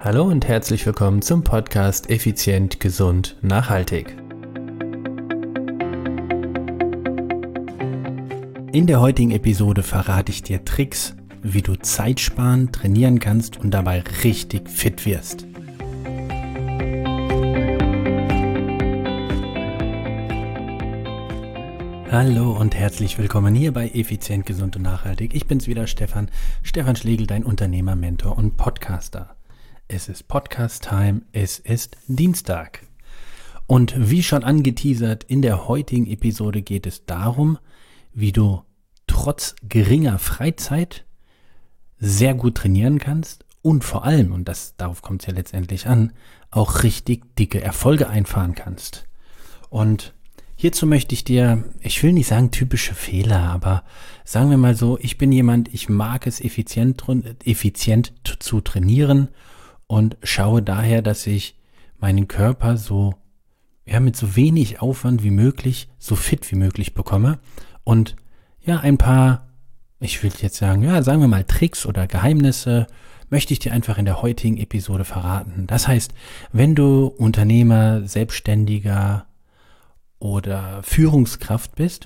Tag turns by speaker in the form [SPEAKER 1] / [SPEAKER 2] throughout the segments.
[SPEAKER 1] Hallo und herzlich willkommen zum Podcast Effizient, Gesund, Nachhaltig. In der heutigen Episode verrate ich dir Tricks, wie du Zeit sparen, trainieren kannst und dabei richtig fit wirst. Hallo und herzlich willkommen hier bei Effizient, Gesund und Nachhaltig. Ich bin's wieder, Stefan Schlegel, dein Unternehmer, Mentor und Podcaster. Es ist Podcast-Time, es ist Dienstag. Und wie schon angeteasert, in der heutigen Episode geht es darum, wie du trotz geringer Freizeit sehr gut trainieren kannst und vor allem, und darauf kommt es ja letztendlich an, auch richtig dicke Erfolge einfahren kannst. Und hierzu möchte ich dir, ich will nicht sagen typische Fehler, aber sagen wir mal so, ich bin jemand, ich mag es effizient zu trainieren und schaue daher, dass ich meinen Körper mit so wenig Aufwand wie möglich, so fit wie möglich bekomme und ein paar, ich will jetzt sagen, sagen wir mal Tricks oder Geheimnisse möchte ich dir einfach in der heutigen Episode verraten. Das heißt, wenn du Unternehmer, Selbstständiger oder Führungskraft bist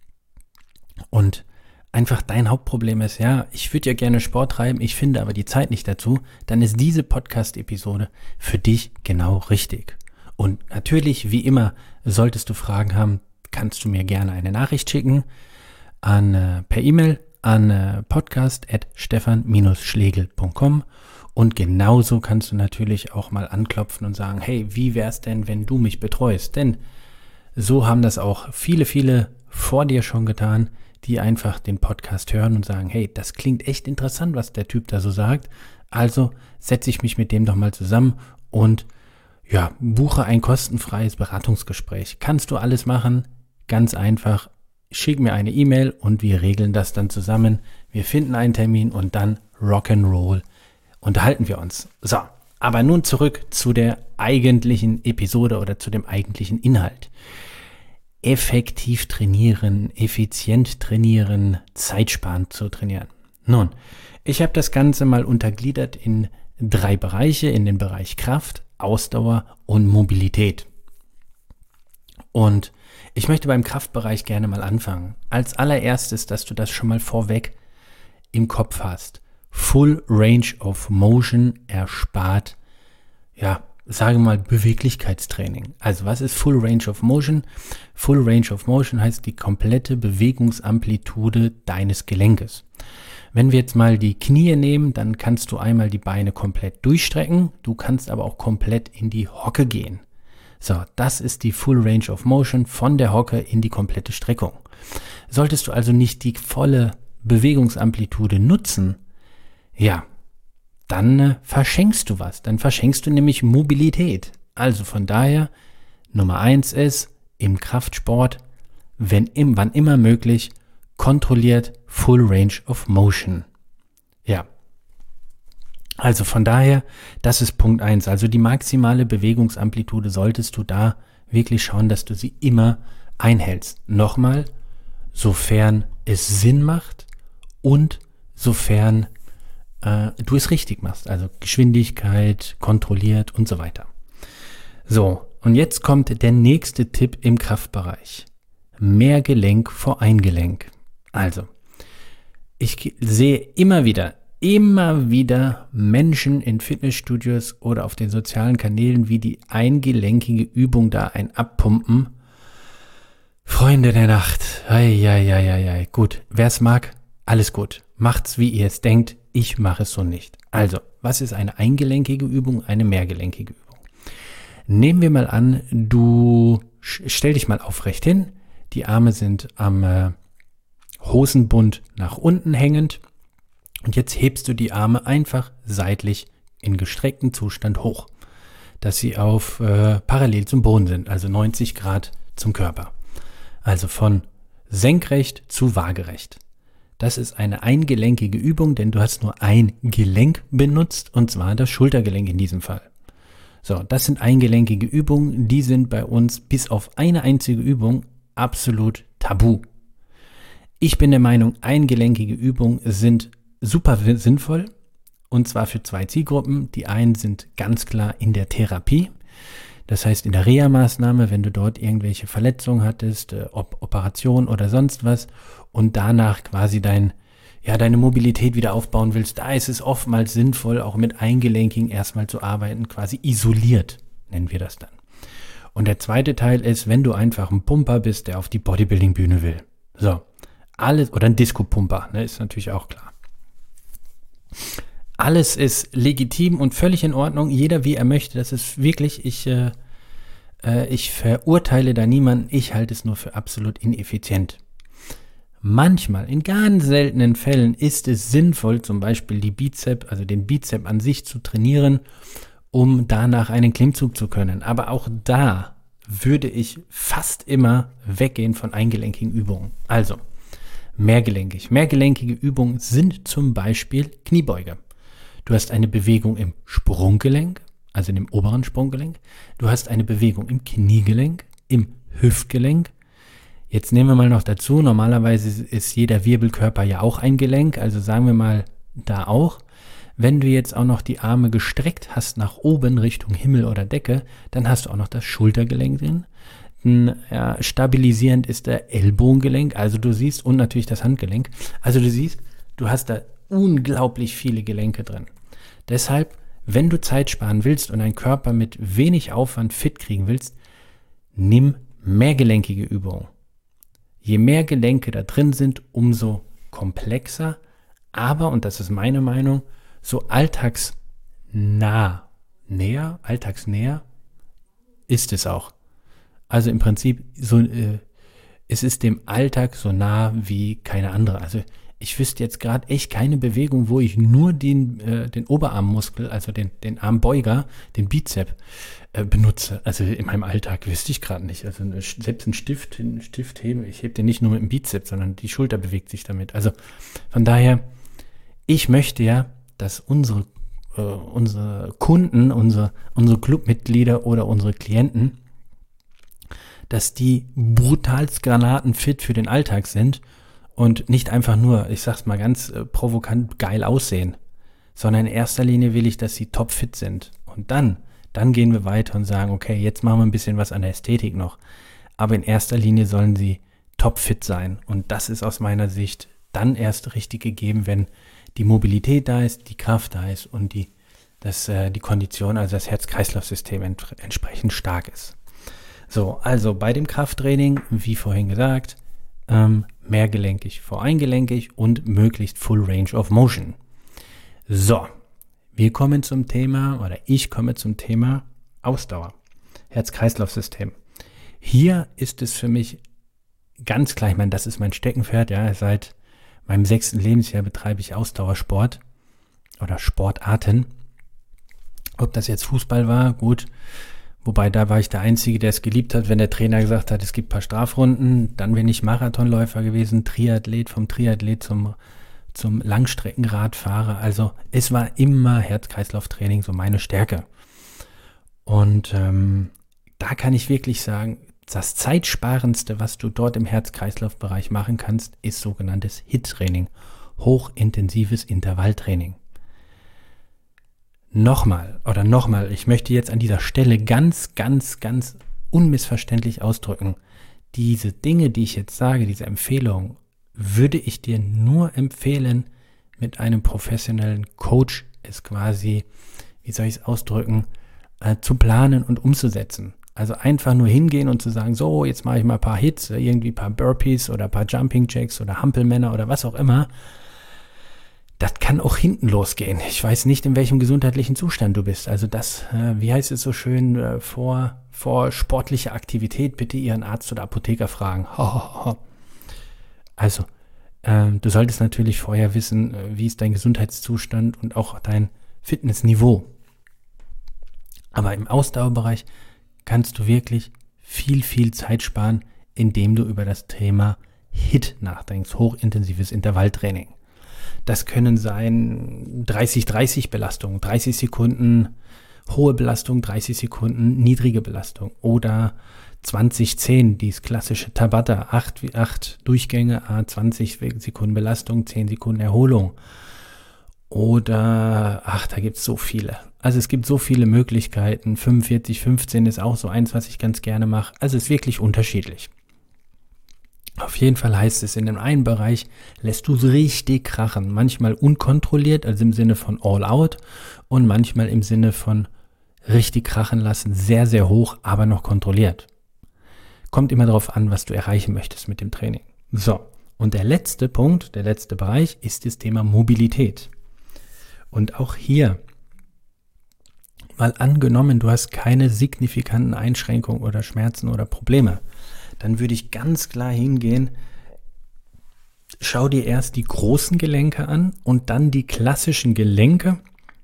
[SPEAKER 1] und einfach dein Hauptproblem ist, ich würde ja gerne Sport treiben, ich finde aber die Zeit nicht dazu, dann ist diese Podcast-Episode für dich genau richtig. Und natürlich, wie immer, solltest du Fragen haben, kannst du mir gerne eine Nachricht schicken per E-Mail an podcast@stefan-schlegel.com und genauso kannst du natürlich auch mal anklopfen und sagen, hey, wie wär's denn, wenn du mich betreust? Denn so haben das auch viele vor dir schon getan, die einfach den Podcast hören und sagen, hey, das klingt echt interessant, was der Typ da so sagt. Also setze ich mich mit dem doch mal zusammen und buche ein kostenfreies Beratungsgespräch. Kannst du alles machen, ganz einfach. Schick mir eine E-Mail und wir regeln das dann zusammen. Wir finden einen Termin und dann Rock'n'Roll unterhalten wir uns. So, aber nun zurück zu der eigentlichen Episode oder zu dem eigentlichen Inhalt. Effektiv trainieren, effizient trainieren, zeitsparend zu trainieren. Nun, ich habe das Ganze mal untergliedert in 3 Bereiche, in den Bereich Kraft, Ausdauer und Mobilität. Und ich möchte beim Kraftbereich gerne mal anfangen. Als allererstes, dass du das schon mal vorweg im Kopf hast. Full Range of Motion erspart, sage mal Beweglichkeitstraining. Also was ist Full Range of Motion? Full Range of Motion heißt die komplette Bewegungsamplitude deines Gelenkes. Wenn wir jetzt mal die Knie nehmen, dann kannst du einmal die Beine komplett durchstrecken, du kannst aber auch komplett in die Hocke gehen. So, das ist die Full Range of Motion von der Hocke in die komplette Streckung. Solltest du also nicht die volle Bewegungsamplitude nutzen, dann verschenkst du was. Dann verschenkst du nämlich Mobilität. Also von daher, Nummer 1 ist, im Kraftsport, wann immer möglich, kontrolliert Full Range of Motion. Also von daher, das ist Punkt 1. Also die maximale Bewegungsamplitude solltest du da wirklich schauen, dass du sie immer einhältst. Nochmal, sofern es Sinn macht und sofern du es richtig machst, also Geschwindigkeit, kontrolliert und so weiter. So, und jetzt kommt der nächste Tipp im Kraftbereich. Mehr Gelenk vor Eingelenk. Also, ich sehe immer wieder Menschen in Fitnessstudios oder auf den sozialen Kanälen, wie die eingelenkige Übung da abpumpen. Freunde der Nacht, gut, wer es mag, alles gut. Macht's, wie ihr es denkt. Ich mache es so nicht. Also, was ist eine eingelenkige Übung, eine mehrgelenkige Übung? Nehmen wir mal an, du stell dich mal aufrecht hin. Die Arme sind am Hosenbund nach unten hängend. Und jetzt hebst du die Arme einfach seitlich in gestrecktem Zustand hoch, dass sie parallel zum Boden sind, also 90 Grad zum Körper. Also von senkrecht zu waagerecht. Das ist eine eingelenkige Übung, denn du hast nur ein Gelenk benutzt, und zwar das Schultergelenk in diesem Fall. So, das sind eingelenkige Übungen, die sind bei uns bis auf eine einzige Übung absolut tabu. Ich bin der Meinung, eingelenkige Übungen sind super sinnvoll Und zwar für 2 Zielgruppen. Die einen sind ganz klar in der Therapie. Das heißt, in der Reha-Maßnahme, wenn du dort irgendwelche Verletzungen hattest, Operation oder sonst was und danach quasi deine Mobilität wieder aufbauen willst, da ist es oftmals sinnvoll, auch mit Eingelenkigen erstmal zu arbeiten, quasi isoliert, nennen wir das dann. Und der zweite Teil ist, wenn du einfach ein Pumper bist, der auf die Bodybuilding-Bühne will. So, alles, oder ein Disco-Pumper, ne, ist natürlich auch klar. Alles ist legitim und völlig in Ordnung, jeder wie er möchte, das ist wirklich, ich verurteile da niemanden, ich halte es nur für absolut ineffizient. Manchmal, in ganz seltenen Fällen, ist es sinnvoll, zum Beispiel den Bizep an sich zu trainieren, um danach einen Klimmzug zu können. Aber auch da würde ich fast immer weggehen von eingelenkigen Übungen. Also, mehrgelenkig. Mehrgelenkige Übungen sind zum Beispiel Kniebeuge. Du hast eine Bewegung im Sprunggelenk, also in dem oberen Sprunggelenk. Du hast eine Bewegung im Kniegelenk, im Hüftgelenk. Jetzt nehmen wir mal noch dazu, normalerweise ist jeder Wirbelkörper ja auch ein Gelenk, also sagen wir mal da auch. Wenn du jetzt auch noch die Arme gestreckt hast nach oben Richtung Himmel oder Decke, dann hast du auch noch das Schultergelenk drin. Stabilisierend ist der Ellbogengelenk, also du siehst, und natürlich das Handgelenk. Also du siehst, du hast da unglaublich viele Gelenke drin. Deshalb, wenn du Zeit sparen willst und deinen Körper mit wenig Aufwand fit kriegen willst, nimm mehrgelenkige Übungen. Je mehr Gelenke da drin sind, umso komplexer, aber, und das ist meine Meinung, so alltagsnäher ist es auch. Also im Prinzip, es ist dem Alltag so nah wie keine andere. Also ich wüsste jetzt gerade echt keine Bewegung, wo ich nur den Oberarmmuskel, also den Armbeuger, den Bizep benutze. Also in meinem Alltag wüsste ich gerade nicht. Also selbst einen Stift heben, ich hebe den nicht nur mit dem Bizep, sondern die Schulter bewegt sich damit. Also von daher, ich möchte ja, dass unsere Kunden, unsere Clubmitglieder oder unsere Klienten, dass die brutalst granatenfit für den Alltag sind und nicht einfach nur, ich sag's mal ganz provokant, geil aussehen, sondern in erster Linie will ich, dass sie topfit sind. Und dann gehen wir weiter und sagen, okay, jetzt machen wir ein bisschen was an der Ästhetik noch. Aber in erster Linie sollen sie topfit sein. Und das ist aus meiner Sicht dann erst richtig gegeben, wenn die Mobilität da ist, die Kraft da ist und die Kondition, also das Herz-Kreislauf-System entsprechend stark ist. So, also bei dem Krafttraining, wie vorhin gesagt, mehrgelenkig vor eingelenkig und möglichst Full Range of Motion. So, ich komme zum Thema Ausdauer, Herz-Kreislauf-System. Hier ist es für mich ganz klar, ich meine, das ist mein Steckenpferd, ja, seit meinem 6. Lebensjahr betreibe ich Ausdauersport oder Sportarten. Ob das jetzt Fußball war, gut, wobei da war ich der Einzige, der es geliebt hat, wenn der Trainer gesagt hat, es gibt ein paar Strafrunden, dann bin ich Marathonläufer gewesen, vom Triathlet zum Langstreckenradfahrer. Also es war immer Herz-Kreislauf-Training so meine Stärke. Und da kann ich wirklich sagen, das Zeitsparendste, was du dort im Herz-Kreislauf-Bereich machen kannst, ist sogenanntes HIIT-Training, hochintensives Intervalltraining. Nochmal, ich möchte jetzt an dieser Stelle ganz, ganz, ganz unmissverständlich ausdrücken, diese Dinge, die ich jetzt sage, diese Empfehlungen, würde ich dir nur empfehlen, mit einem professionellen Coach es quasi, wie soll ich es ausdrücken, zu planen und umzusetzen. Also einfach nur hingehen und zu sagen, so, jetzt mache ich mal ein paar Hits, irgendwie ein paar Burpees oder ein paar Jumping Jacks oder Hampelmänner oder was auch immer. Das kann auch hinten losgehen. Ich weiß nicht, in welchem gesundheitlichen Zustand du bist. Also das, wie heißt es so schön, vor sportlicher Aktivität bitte Ihren Arzt oder Apotheker fragen. Also, du solltest natürlich vorher wissen, wie ist dein Gesundheitszustand und auch dein Fitnessniveau. Aber im Ausdauerbereich kannst du wirklich viel, viel Zeit sparen, indem du über das Thema HIIT nachdenkst, hochintensives Intervalltraining. Das können sein 30-30 Belastung, 30 Sekunden hohe Belastung, 30 Sekunden niedrige Belastung oder 20-10, dieses klassische Tabata, 8 Durchgänge, 20 Sekunden Belastung, 10 Sekunden Erholung. Oder, da gibt es so viele. Also es gibt so viele Möglichkeiten. 45-15 ist auch so eins, was ich ganz gerne mache. Also es ist wirklich unterschiedlich. Auf jeden Fall heißt es, in dem einen Bereich lässt du es richtig krachen. Manchmal unkontrolliert, also im Sinne von all out, und manchmal im Sinne von richtig krachen lassen, sehr, sehr hoch, aber noch kontrolliert. Kommt immer darauf an, was du erreichen möchtest mit dem Training. So, und der letzte Punkt, der letzte Bereich ist das Thema Mobilität. Und auch hier, mal angenommen, du hast keine signifikanten Einschränkungen oder Schmerzen oder Probleme, dann würde ich ganz klar hingehen, schau dir erst die großen Gelenke an und dann die klassischen Gelenke,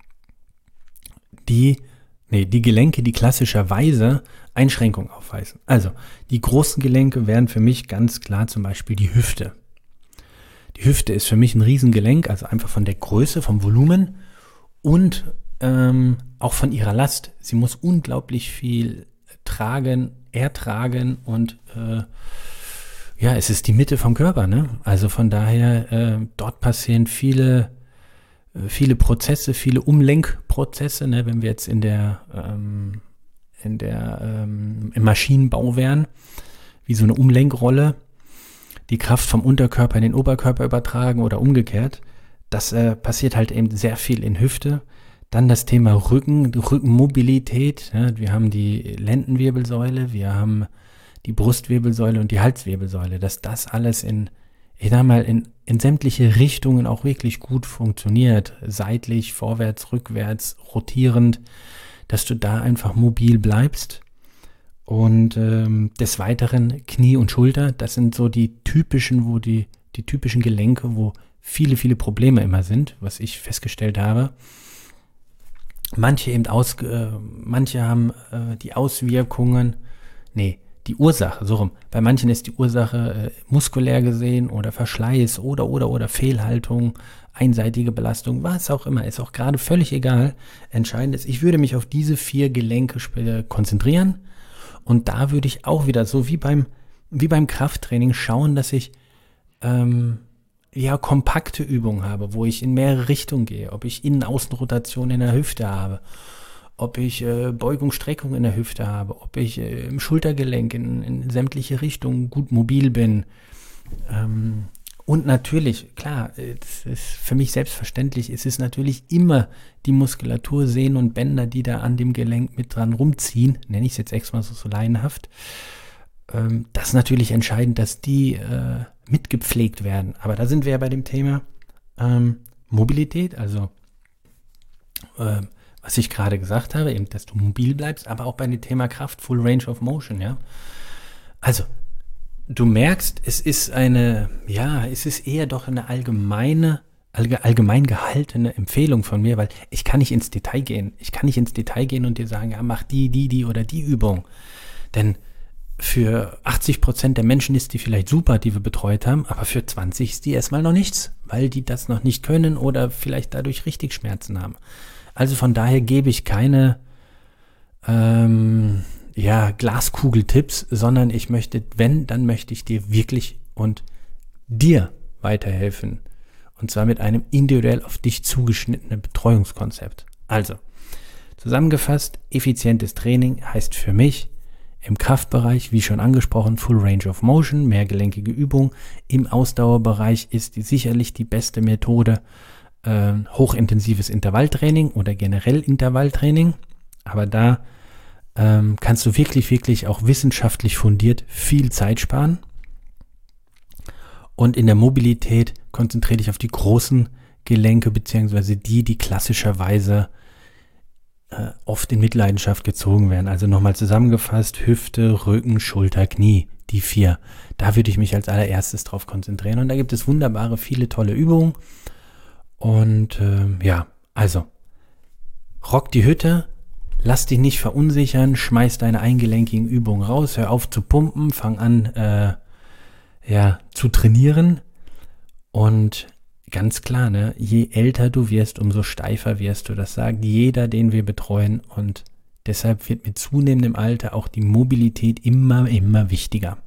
[SPEAKER 1] die Gelenke, die klassischerweise Einschränkungen aufweisen. Also, die großen Gelenke wären für mich ganz klar zum Beispiel die Hüfte. Die Hüfte ist für mich ein Riesengelenk, also einfach von der Größe, vom Volumen und auch von ihrer Last. Sie muss unglaublich viel ertragen und es ist die Mitte vom Körper, ne? Also von daher, dort passieren viele Prozesse, viele Umlenkprozesse, ne? Wenn wir jetzt im Maschinenbau wären, wie so eine Umlenkrolle, die Kraft vom Unterkörper in den Oberkörper übertragen oder umgekehrt. Das passiert halt eben sehr viel in Hüfte. Dann das Thema Rückenmobilität. Ja, wir haben die Lendenwirbelsäule, wir haben die Brustwirbelsäule und die Halswirbelsäule. Dass das alles in sämtliche Richtungen auch wirklich gut funktioniert. Seitlich, vorwärts, rückwärts, rotierend. Dass du da einfach mobil bleibst. Und des Weiteren Knie und Schulter. Das sind so die typischen, die typischen Gelenke, wo viele Probleme immer sind, was ich festgestellt habe. Manche haben die Auswirkungen, die Ursache, so rum. Bei manchen ist die Ursache muskulär gesehen oder Verschleiß oder Fehlhaltung, einseitige Belastung, was auch immer, ist auch gerade völlig egal. Entscheidend ist, ich würde mich auf diese 4 Gelenke konzentrieren und da würde ich auch wieder, so wie beim Krafttraining, schauen, dass ich kompakte Übungen habe, wo ich in mehrere Richtungen gehe, ob ich Innen-Außen-Rotation in der Hüfte habe, ob ich Beugung, Streckung in der Hüfte habe, ob ich im Schultergelenk in sämtliche Richtungen gut mobil bin. Und natürlich, klar, das ist für mich selbstverständlich, es ist natürlich immer die Muskulatur, Sehnen und Bänder, die da an dem Gelenk mit dran rumziehen, nenne ich es jetzt extra so laienhaft. Das ist natürlich entscheidend, dass die mitgepflegt werden. Aber da sind wir ja bei dem Thema Mobilität, also was ich gerade gesagt habe, eben, dass du mobil bleibst, aber auch bei dem Thema Kraft, Full Range of Motion, ja. Also, du merkst, es ist eher doch eine allgemein gehaltene Empfehlung von mir, weil ich kann nicht ins Detail gehen. Ich kann nicht ins Detail gehen und dir sagen, ja, mach die oder die Übung. Denn für 80% der Menschen ist die vielleicht super, die wir betreut haben, aber für 20 ist die erstmal noch nichts, weil die das noch nicht können oder vielleicht dadurch richtig Schmerzen haben. Also von daher gebe ich keine Glaskugeltipps, sondern dann möchte ich dir wirklich und dir weiterhelfen. Und zwar mit einem individuell auf dich zugeschnittenen Betreuungskonzept. Also, zusammengefasst, effizientes Training heißt für mich, im Kraftbereich, wie schon angesprochen, Full Range of Motion, mehrgelenkige Übung. Im Ausdauerbereich ist sicherlich die beste Methode hochintensives Intervalltraining oder generell Intervalltraining. Aber da kannst du wirklich auch wissenschaftlich fundiert viel Zeit sparen. Und in der Mobilität konzentriere dich auf die großen Gelenke, beziehungsweise die klassischerweise oft in Mitleidenschaft gezogen werden. Also nochmal zusammengefasst, Hüfte, Rücken, Schulter, Knie, die 4. Da würde ich mich als allererstes drauf konzentrieren. Und da gibt es wunderbare, viele tolle Übungen. Und also, rock die Hütte, lass dich nicht verunsichern, schmeiß deine eingelenkigen Übungen raus, hör auf zu pumpen, fang an zu trainieren. Und ganz klar, ne, je älter du wirst, umso steifer wirst du. Das sagt jeder, den wir betreuen. Und deshalb wird mit zunehmendem Alter auch die Mobilität immer wichtiger.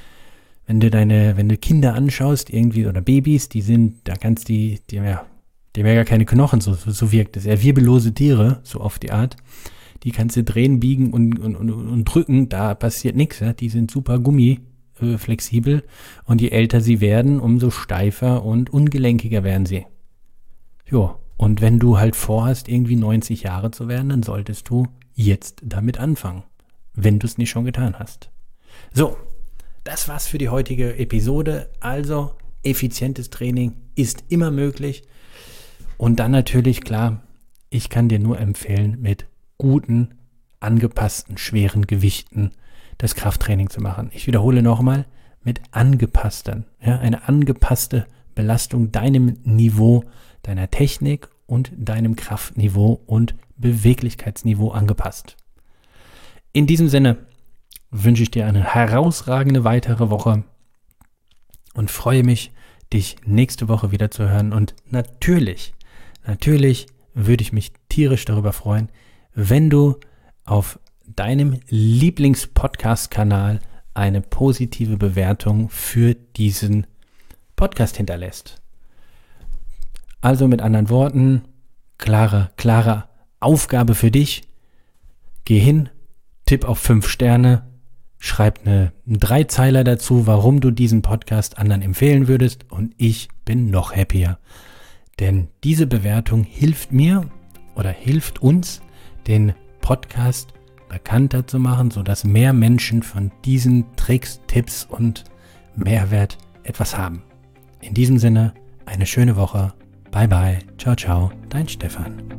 [SPEAKER 1] Wenn du Kinder anschaust, irgendwie, oder Babys, die sind, da kannst die Die haben ja gar keine Knochen, so wirkt es. Ja, wirbellose Tiere, so auf die Art, die kannst du drehen, biegen und drücken, da passiert nichts. Ja? Die sind super gummiflexibel und je älter sie werden, umso steifer und ungelenkiger werden sie. Jo, und wenn du halt vorhast, irgendwie 90 Jahre zu werden, dann solltest du jetzt damit anfangen, wenn du es nicht schon getan hast. So, das war's für die heutige Episode. Also, effizientes Training ist immer möglich. Und dann natürlich, klar, ich kann dir nur empfehlen, mit guten, angepassten, schweren Gewichten das Krafttraining zu machen. Ich wiederhole nochmal, mit angepassten, ja, eine angepasste Belastung deinem Niveau, deiner Technik und deinem Kraftniveau und Beweglichkeitsniveau angepasst. In diesem Sinne wünsche ich dir eine herausragende weitere Woche und freue mich, dich nächste Woche wieder zu hören. Und natürlich würde ich mich tierisch darüber freuen, wenn du auf deinem Lieblings-Podcast-Kanal eine positive Bewertung für diesen Podcast hinterlässt. Also mit anderen Worten, klare Aufgabe für dich. Geh hin, tipp auf 5 Sterne, schreib einen 3-Zeiler dazu, warum du diesen Podcast anderen empfehlen würdest und ich bin noch happier. Denn diese Bewertung hilft mir oder hilft uns, den Podcast bekannter zu machen, sodass mehr Menschen von diesen Tricks, Tipps und Mehrwert etwas haben. In diesem Sinne, eine schöne Woche. Bye bye. Ciao, ciao. Dein Stefan.